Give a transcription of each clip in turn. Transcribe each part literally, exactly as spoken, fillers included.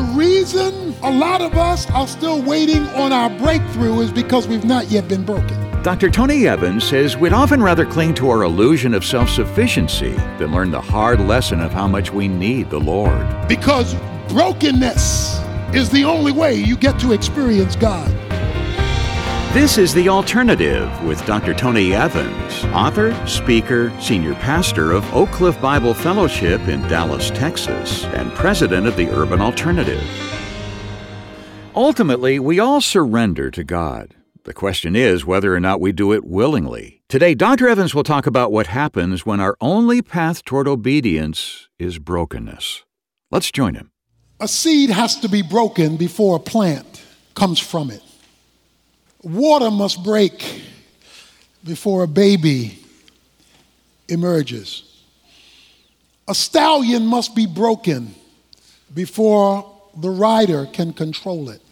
The reason a lot of us are still waiting on our breakthrough is because we've not yet been broken. Doctor Tony Evans says we'd often rather cling to our illusion of self-sufficiency than learn the hard lesson of how much we need the Lord. Because brokenness is the only way you get to experience God. This is The Alternative with Doctor Tony Evans, author, speaker, senior pastor of Oak Cliff Bible Fellowship in Dallas, Texas, and president of the Urban Alternative. Ultimately, we all surrender to God. The question is whether or not we do it willingly. Today, Doctor Evans will talk about what happens when our only path toward obedience is brokenness. Let's join him. A seed has to be broken before a plant comes from it. Water must break before a baby emerges. A stallion must be broken before the rider can control it.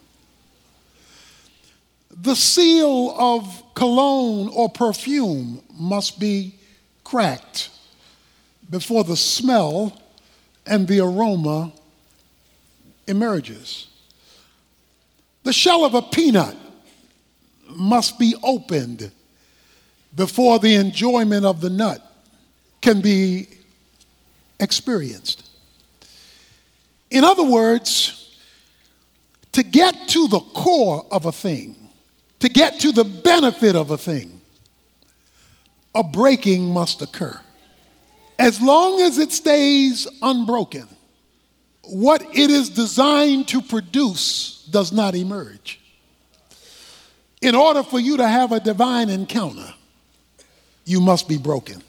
The seal of cologne or perfume must be cracked before the smell and the aroma emerges. The shell of a peanut must be opened before the enjoyment of the nut can be experienced. In other words, to get to the core of a thing, to get to the benefit of a thing, a breaking must occur. As long as it stays unbroken, what it is designed to produce does not emerge. In order for you to have a divine encounter, you must be broken.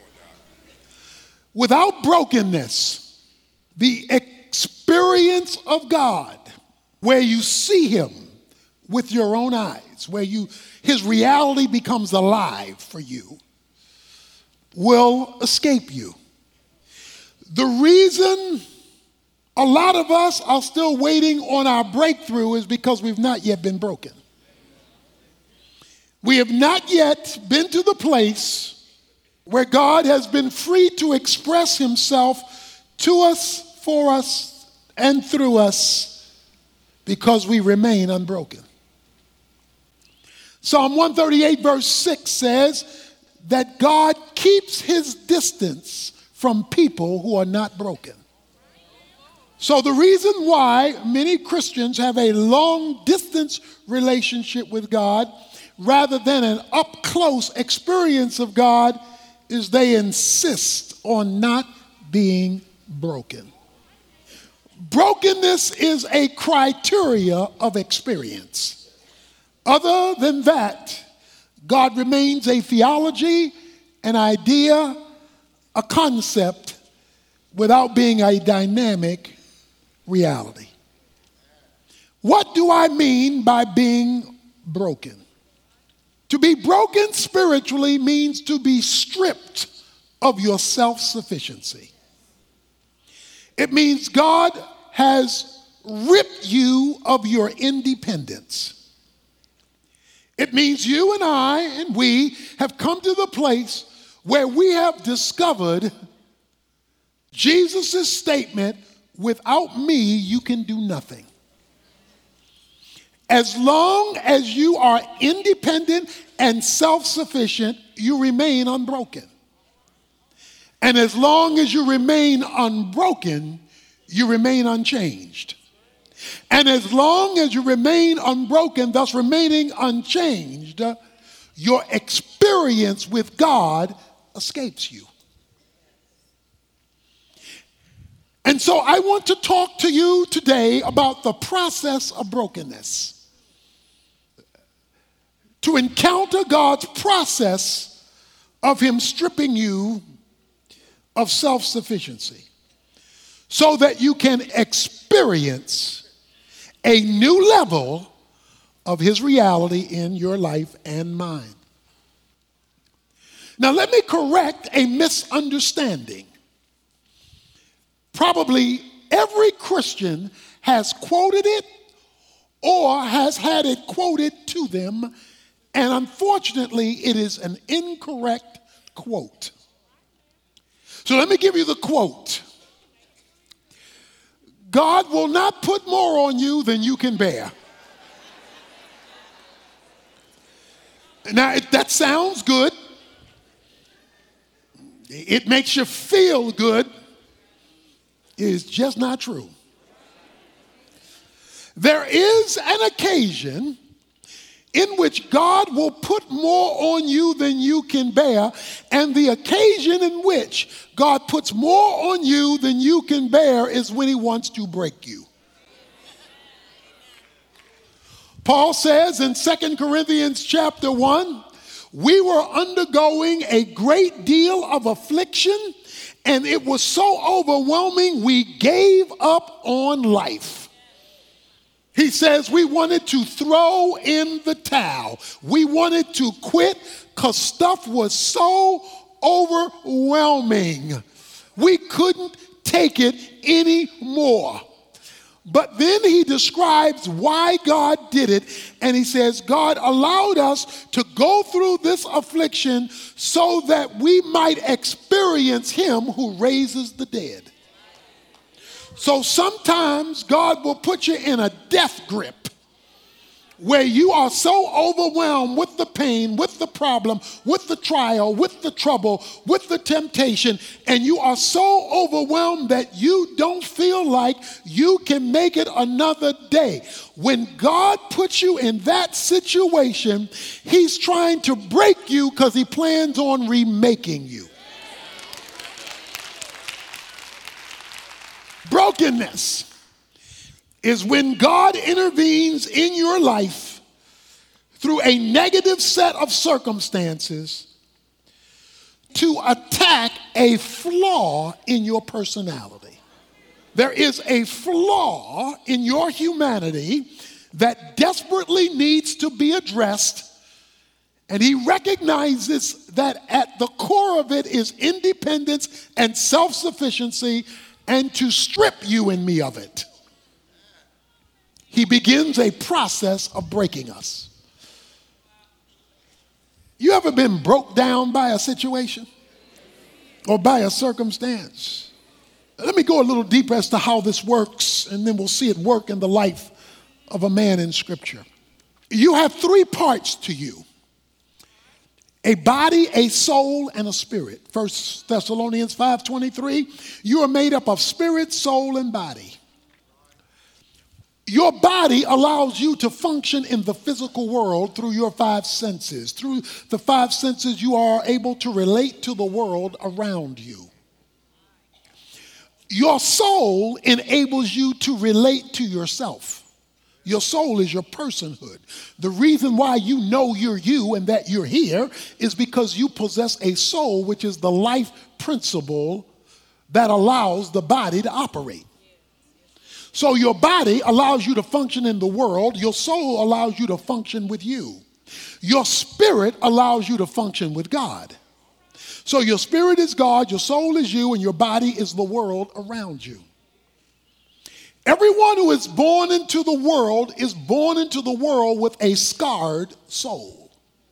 Without brokenness, the experience of God, where you see him with your own eyes, where you his reality becomes alive for you, will escape you. The reason a lot of us are still waiting on our breakthrough is because we've not yet been broken. We have not yet been to the place where God has been free to express himself to us, for us, and through us because we remain unbroken. Psalm one thirty-eight verse six says that God keeps his distance from people who are not broken. So the reason why many Christians have a long distance relationship with God rather than an up-close experience of God is they insist on not being broken. Brokenness is a criteria of experience. Other than that, God remains a theology, an idea, a concept, without being a dynamic reality. What do I mean by being broken? To be broken spiritually means to be stripped of your self-sufficiency. It means God has ripped you of your independence. It means you and I and we have come to the place where we have discovered Jesus' statement, "Without me, you can do nothing." As long as you are independent and self-sufficient, you remain unbroken. And as long as you remain unbroken, you remain unchanged. And as long as you remain unbroken, thus remaining unchanged, your experience with God escapes you. And so I want to talk to you today about the process of brokenness. To encounter God's process of him stripping you of self-sufficiency so that you can experience a new level of his reality in your life and mine. Now let me correct a misunderstanding. Probably every Christian has quoted it or has had it quoted to them, and unfortunately it is an incorrect quote. So let me give you the quote. God will not put more on you than you can bear. Now, it, that sounds good. It makes you feel good. It's just not true. There is an occasion in which God will put more on you than you can bear, and the occasion in which God puts more on you than you can bear is when he wants to break you. Paul says in Second Corinthians chapter one, we were undergoing a great deal of affliction, and it was so overwhelming we gave up on life. He says we wanted to throw in the towel. We wanted to quit because stuff was so overwhelming. We couldn't take it anymore. But then he describes why God did it, and he says God allowed us to go through this affliction so that we might experience him who raises the dead. So sometimes God will put you in a death grip where you are so overwhelmed with the pain, with the problem, with the trial, with the trouble, with the temptation, and you are so overwhelmed that you don't feel like you can make it another day. When God puts you in that situation, he's trying to break you because he plans on remaking you. Brokenness is when God intervenes in your life through a negative set of circumstances to attack a flaw in your personality. There is a flaw in your humanity that desperately needs to be addressed, and he recognizes that at the core of it is independence and self-sufficiency, and to strip you and me of it. He begins a process of breaking us. You ever been broke down by a situation or by a circumstance? Let me go a little deeper as to how this works, and then we'll see it work in the life of a man in Scripture. You have three parts to you: a body, a soul, and a spirit. First Thessalonians five twenty-three, you are made up of spirit, soul, and body. Your body allows you to function in the physical world through your five senses. Through the five senses, you are able to relate to the world around you. Your soul enables you to relate to yourself. Your soul is your personhood. The reason why you know you're you and that you're here is because you possess a soul, which is the life principle that allows the body to operate. So your body allows you to function in the world. Your soul allows you to function with you. Your spirit allows you to function with God. So your spirit is God, your soul is you, and your body is the world around you. Everyone who is born into the world is born into the world with a scarred soul.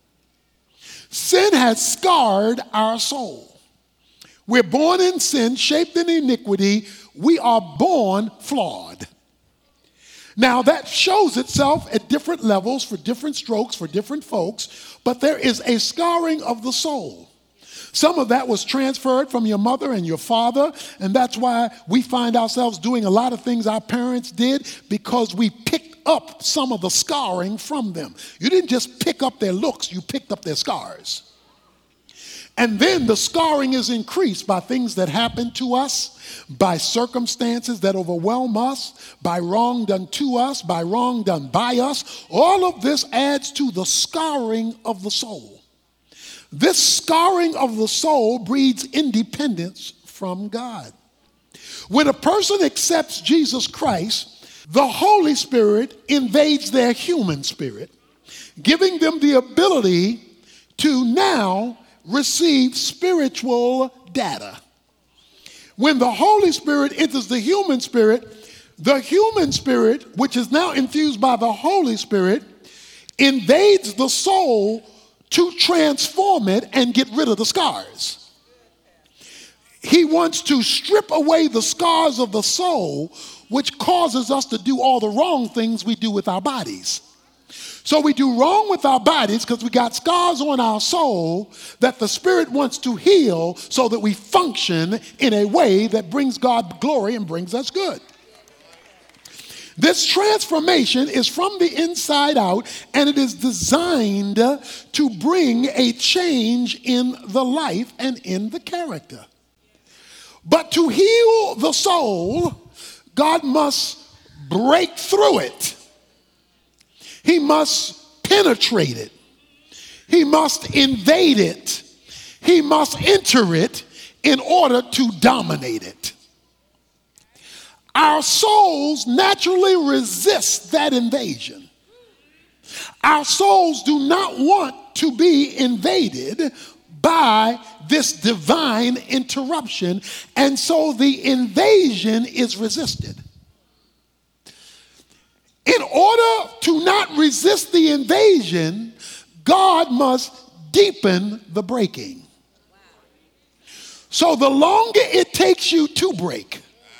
Sin has scarred our soul. We're born in sin, shaped in iniquity. We are born flawed. Now, that shows itself at different levels, for different strokes, for different folks, but there is a scarring of the soul. Some of that was transferred from your mother and your father, and that's why we find ourselves doing a lot of things our parents did, because we picked up some of the scarring from them. You didn't just pick up their looks, you picked up their scars. And then the scarring is increased by things that happen to us, by circumstances that overwhelm us, by wrong done to us, by wrong done by us. All of this adds to the scarring of the soul. This scarring of the soul breeds independence from God. When a person accepts Jesus Christ, the Holy Spirit invades their human spirit, giving them the ability to now receive spiritual data. When the Holy Spirit enters the human spirit, the human spirit, which is now infused by the Holy Spirit, invades the soul to transform it and get rid of the scars. He wants to strip away the scars of the soul, which causes us to do all the wrong things we do with our bodies. So we do wrong with our bodies because we got scars on our soul that the Spirit wants to heal so that we function in a way that brings God glory and brings us good. This transformation is from the inside out, and it is designed to bring a change in the life and in the character. But to heal the soul, God must break through it. He must penetrate it. He must invade it. He must enter it in order to dominate it. Our souls naturally resist that invasion. Our souls do not want to be invaded by this divine interruption, and so the invasion is resisted. In order to not resist the invasion, God must deepen the breaking. So the longer it takes you to break,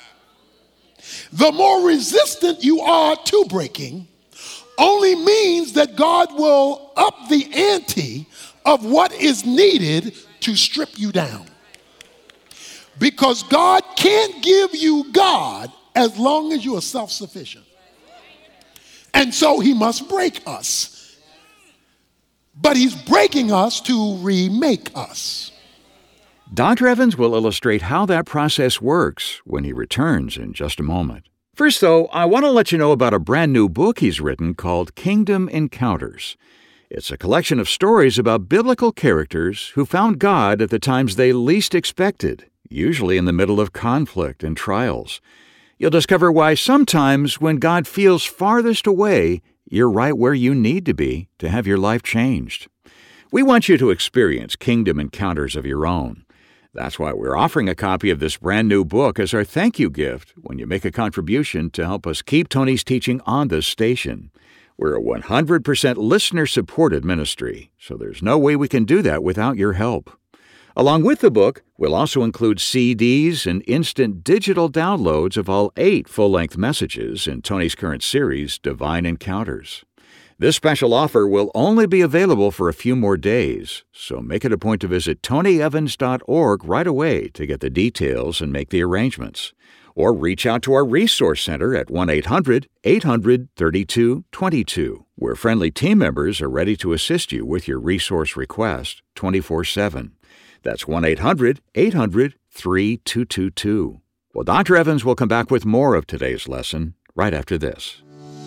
the more resistant you are to breaking, only means that God will up the ante of what is needed to strip you down. Because God can't give you God as long as you are self-sufficient. And so he must break us. But he's breaking us to remake us. Doctor Evans will illustrate how that process works when he returns in just a moment. First, though, I want to let you know about a brand new book he's written called Kingdom Encounters. It's a collection of stories about biblical characters who found God at the times they least expected, usually in the middle of conflict and trials. You'll discover why sometimes when God feels farthest away, you're right where you need to be to have your life changed. We want you to experience kingdom encounters of your own. That's why we're offering a copy of this brand new book as our thank you gift when you make a contribution to help us keep Tony's teaching on this station. We're a one hundred percent listener-supported ministry, so there's no way we can do that without your help. Along with the book, we'll also include C Ds and instant digital downloads of all eight full-length messages in Tony's current series, Divine Encounters. This special offer will only be available for a few more days, so make it a point to visit tony evans dot org right away to get the details and make the arrangements. Or reach out to our Resource Center at one eight hundred eight hundred thirty-two twenty-two, where friendly team members are ready to assist you with your resource request twenty-four seven. That's one eight hundred eight hundred thirty-two twenty-two. Well, Doctor Evans will come back with more of today's lesson right after this.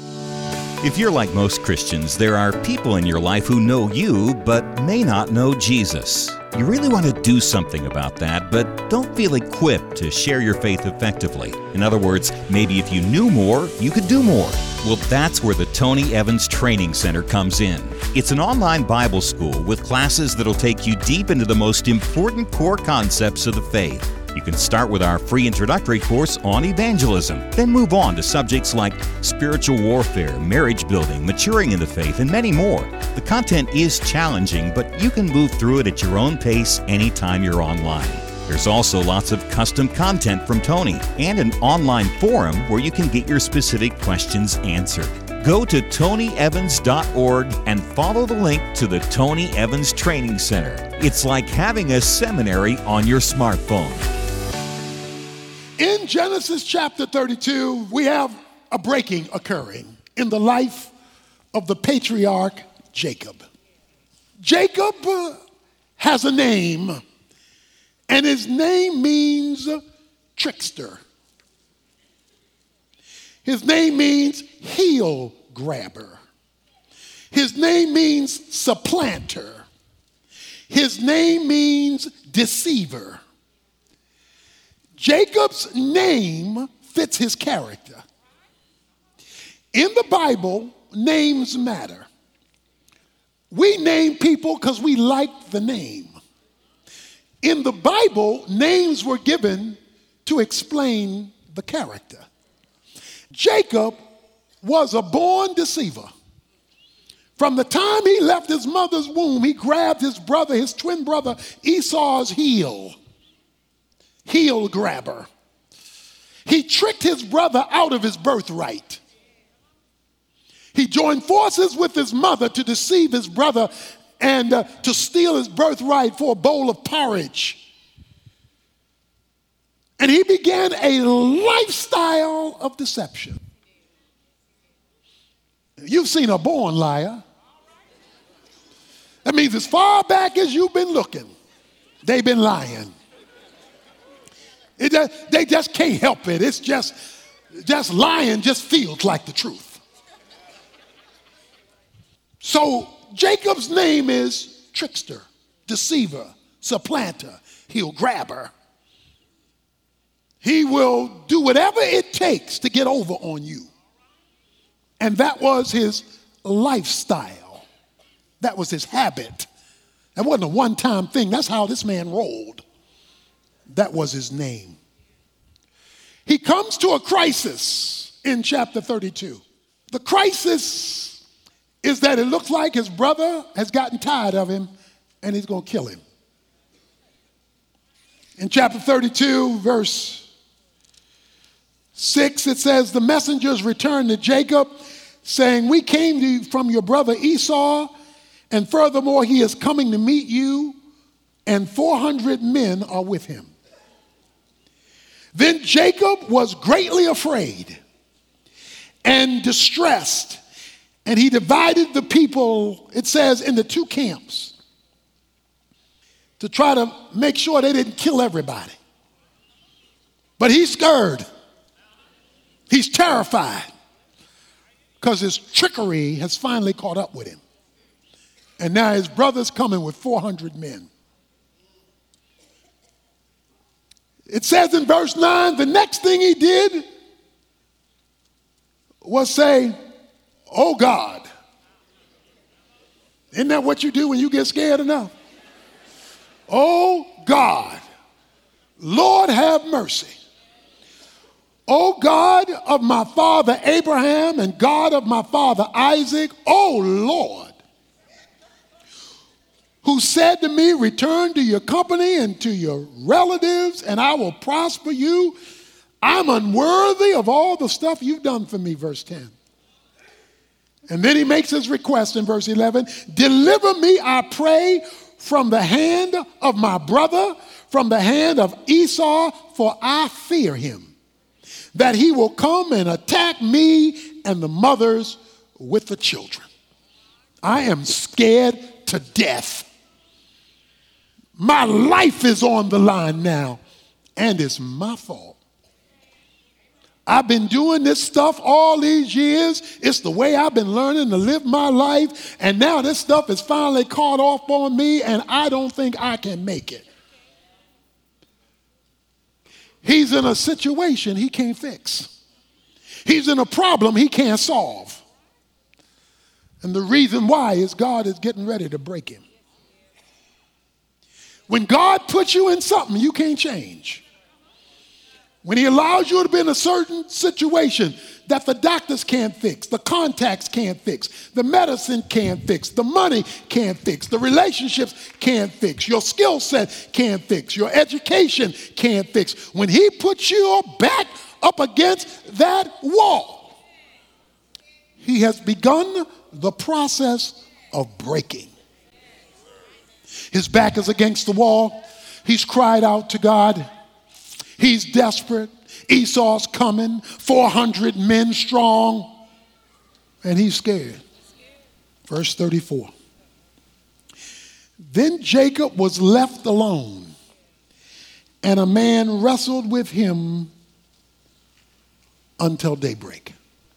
If you're like most Christians, there are people in your life who know you but may not know Jesus. You really want to do something about that, but don't feel equipped to share your faith effectively. In other words, maybe if you knew more, you could do more. Well, that's where the Tony Evans Training Center comes in. It's an online Bible school with classes that'll take you deep into the most important core concepts of the faith. You can start with our free introductory course on evangelism, then move on to subjects like spiritual warfare, marriage building, maturing in the faith, and many more. The content is challenging, but you can move through it at your own pace anytime you're online. There's also lots of custom content from Tony and an online forum where you can get your specific questions answered. Go to tony evans dot org and follow the link to the Tony Evans Training Center. It's like having a seminary on your smartphone. In Genesis chapter thirty-two, we have a breaking occurring in the life of the patriarch Jacob. Jacob has a name, and his name means trickster. His name means heel grabber. His name means supplanter. His name means deceiver. Jacob's name fits his character. In the Bible, names matter. We name people because we like the name. In the Bible, names were given to explain the character. Jacob was a born deceiver. From the time he left his mother's womb, he grabbed his brother, his twin brother Esau's heel. Heel grabber. He tricked his brother out of his birthright. He joined forces with his mother to deceive his brother and uh, to steal his birthright for a bowl of porridge. And he began a lifestyle of deception. You've seen a born liar. That means as far back as you've been looking, they've been lying. It just, they just can't help it. It's just, just lying just feels like the truth. So Jacob's name is trickster, deceiver, supplanter. He'll grab her. He will do whatever it takes to get over on you. And that was his lifestyle. That was his habit. That wasn't a one-time thing. That's how this man rolled. That was his name. He comes to a crisis in chapter thirty-two. The crisis is that it looks like his brother has gotten tired of him and he's going to kill him. In chapter thirty-two, verse six, it says, the messengers returned to Jacob, saying, we came to you from your brother Esau, and furthermore, he is coming to meet you, and four hundred men are with him. Then Jacob was greatly afraid and distressed, and he divided the people, it says, into two camps to try to make sure they didn't kill everybody. But he's scared. He's terrified because his trickery has finally caught up with him. And now his brother's coming with four hundred men. It says in verse nine, the next thing he did was say, oh God. Isn't that what you do when you get scared enough? Oh God, Lord have mercy. O God of my father Abraham and God of my father Isaac, O Lord, who said to me, return to your company and to your relatives, and I will prosper you. I'm unworthy of all the stuff you've done for me, verse ten. And then he makes his request in verse eleven, deliver me, I pray, from the hand of my brother, from the hand of Esau, for I fear him, that he will come and attack me and the mothers with the children. I am scared to death. My life is on the line now, and it's my fault. I've been doing this stuff all these years. It's the way I've been learning to live my life, and now this stuff is finally caught off on me, and I don't think I can make it. He's in a situation he can't fix. He's in a problem he can't solve. And the reason why is God is getting ready to break him. When God puts you in something you can't change, when he allows you to be in a certain situation that the doctors can't fix, the contacts can't fix, the medicine can't fix, the money can't fix, the relationships can't fix, your skill set can't fix, your education can't fix. When he puts you back up against that wall, he has begun the process of breaking. His back is against the wall. He's cried out to God. He's desperate. Esau's coming, four hundred men strong, and he's scared. Verse thirty-four. Then Jacob was left alone, and a man wrestled with him until daybreak.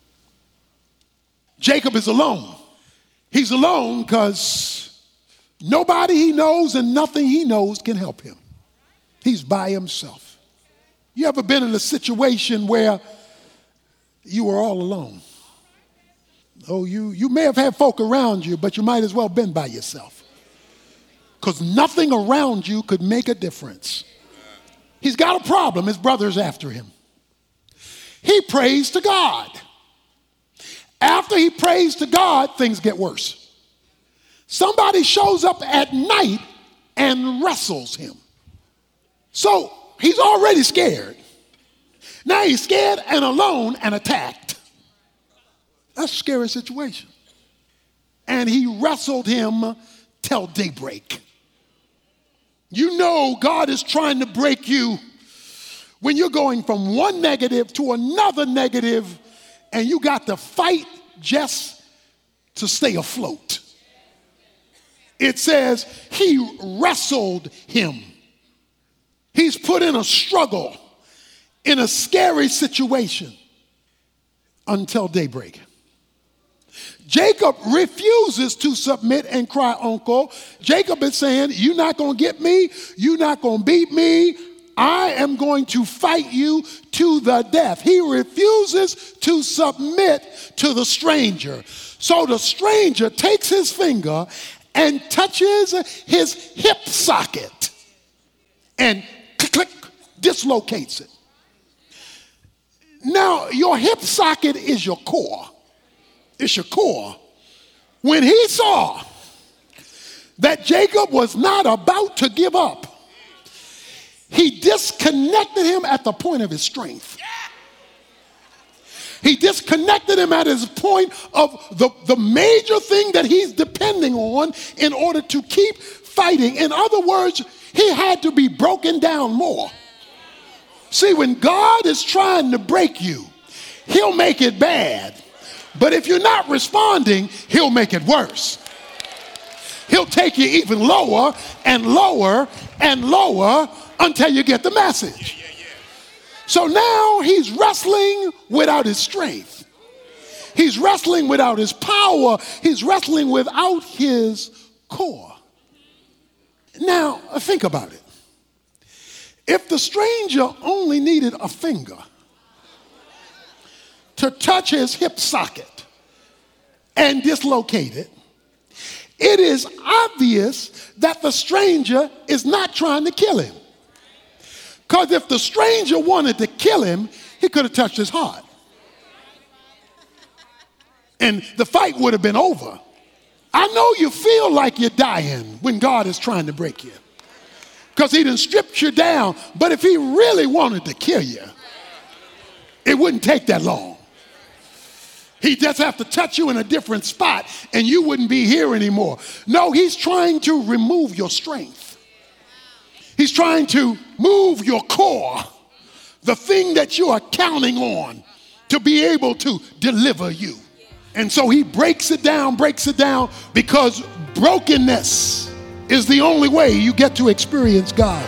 Jacob is alone. He's alone because nobody he knows and nothing he knows can help him. He's by himself. You ever been in a situation where you were all alone? Oh, you, you may have had folk around you, but you might as well have been by yourself. Because nothing around you could make a difference. He's got a problem. His brother's after him. He prays to God. After he prays to God, things get worse. Somebody shows up at night and wrestles him. So he's already scared. Now he's scared and alone and attacked. That's a scary situation. And he wrestled him till daybreak. You know God is trying to break you when you're going from one negative to another negative, and you got to fight just to stay afloat. It says he wrestled him. He's put in a struggle, in a scary situation until daybreak. Jacob refuses to submit and cry uncle. Jacob is saying, you're not going to get me. You're not going to beat me. I am going to fight you to the death. He refuses to submit to the stranger. So the stranger takes his finger and touches his hip socket and click, click, dislocates it. Now, your hip socket is your core. It's your core. When he saw that Jacob was not about to give up, he disconnected him at the point of his strength. He disconnected him at his point of the, the major thing that he's depending on in order to keep fighting. In other words, he had to be broken down more. See, when God is trying to break you, he'll make it bad. But if you're not responding, he'll make it worse. He'll take you even lower and lower and lower until you get the message. So now he's wrestling without his strength. He's wrestling without his power. He's wrestling without his core. Now, think about it. If the stranger only needed a finger to touch his hip socket and dislocate it, it is obvious that the stranger is not trying to kill him. Because if the stranger wanted to kill him, he could have touched his heart. And the fight would have been over. I know you feel like you're dying when God is trying to break you, because he done stripped you down. But if he really wanted to kill you, it wouldn't take that long. He'd just have to touch you in a different spot and you wouldn't be here anymore. No, he's trying to remove your strength. He's trying to move your core, the thing that you are counting on to be able to deliver you. And so he breaks it down, breaks it down, because brokenness is the only way you get to experience God.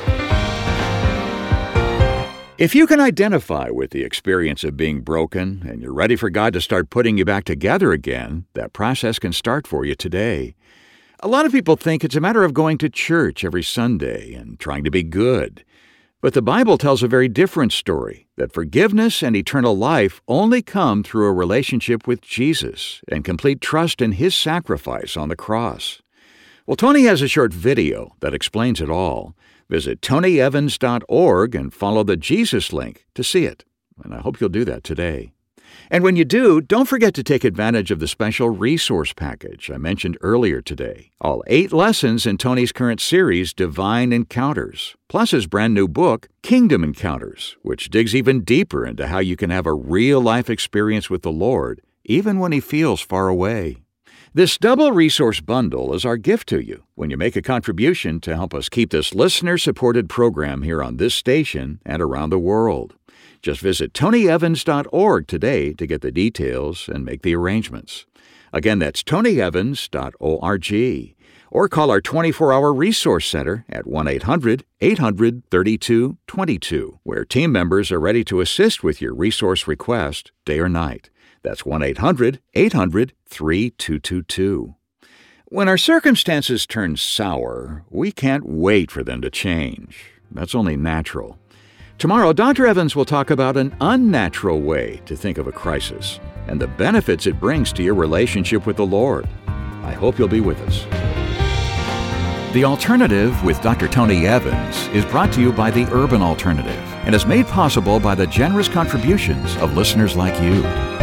If you can identify with the experience of being broken and you're ready for God to start putting you back together again, that process can start for you today. A lot of people think it's a matter of going to church every Sunday and trying to be good. But the Bible tells a very different story, that forgiveness and eternal life only come through a relationship with Jesus and complete trust in his sacrifice on the cross. Well, Tony has a short video that explains it all. Visit tony evans dot org and follow the Jesus link to see it. And I hope you'll do that today. And when you do, don't forget to take advantage of the special resource package I mentioned earlier today. All eight lessons in Tony's current series, Divine Encounters, plus his brand new book, Kingdom Encounters, which digs even deeper into how you can have a real-life experience with the Lord, even when he feels far away. This double resource bundle is our gift to you when you make a contribution to help us keep this listener-supported program here on this station and around the world. Just visit tony evans dot org today to get the details and make the arrangements. Again, that's tony evans dot org. Or call our twenty-four hour resource center at one eight hundred eight hundred thirty-two twenty-two, where team members are ready to assist with your resource request day or night. That's one eight hundred eight hundred thirty-two twenty-two. When our circumstances turn sour, we can't wait for them to change. That's only natural. Tomorrow, Doctor Evans will talk about an unnatural way to think of a crisis and the benefits it brings to your relationship with the Lord. I hope you'll be with us. The Alternative with Doctor Tony Evans is brought to you by the Urban Alternative and is made possible by the generous contributions of listeners like you.